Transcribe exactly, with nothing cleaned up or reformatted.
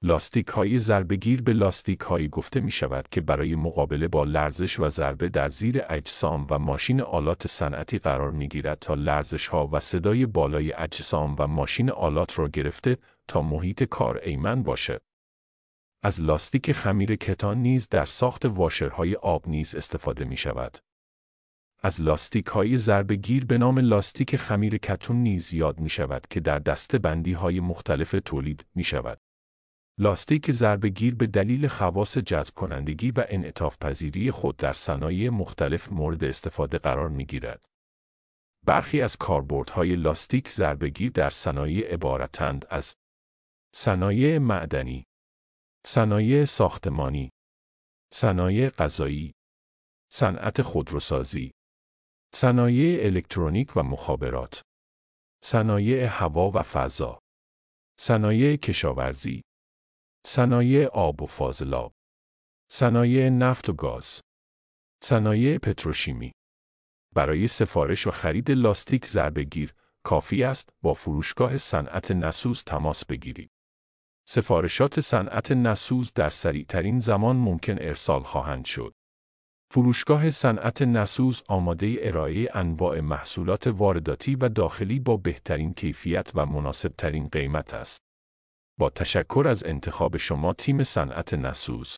لاستیک‌های ضربه‌گیر به لاستیک‌هایی گفته می‌شود که برای مقابله با لرزش و ضربه در زیر اجسام و ماشین آلات صنعتی قرار می‌گیرد تا لرزش‌ها و صدای بالای اجسام و ماشین آلات را گرفته تا محیط کار ایمن باشد. از لاستیک خمیر کتان نیز در ساخت واشرهای آب نیز استفاده می‌شود. از لاستیک‌های ضربه‌گیر به نام لاستیک خمیر کتون نیز یاد می‌شود که در دسته‌بندی‌های مختلف تولید می‌شود. لاستیک ضربه‌گیر به دلیل خواص جذب کنندگی و انعطاف پذیری خود در صنایع مختلف مورد استفاده قرار می‌گیرد. برخی از کاربردهای لاستیک ضربه‌گیر در صنایع عبارتند از صنایع معدنی، صنایع ساختمانی، صنایع غذایی، صنعت خودروسازی، صنایع الکترونیک و مخابرات، صنایع هوا و فضا، صنایع کشاورزی، صنایع آب و فاضلاب، صنایع نفت و گاز، صنایع پتروشیمی. برای سفارش و خرید لاستیک ضربه‌گیر، کافی است با فروشگاه صنعت نسوز تماس بگیرید. سفارشات صنعت نسوز در سریع‌ترین زمان ممکن ارسال خواهند شد. فروشگاه صنعت نسوز آماده ارائه انواع محصولات وارداتی و داخلی با بهترین کیفیت و مناسب‌ترین قیمت است. با تشکر از انتخاب شما تیم صنعت نسوز.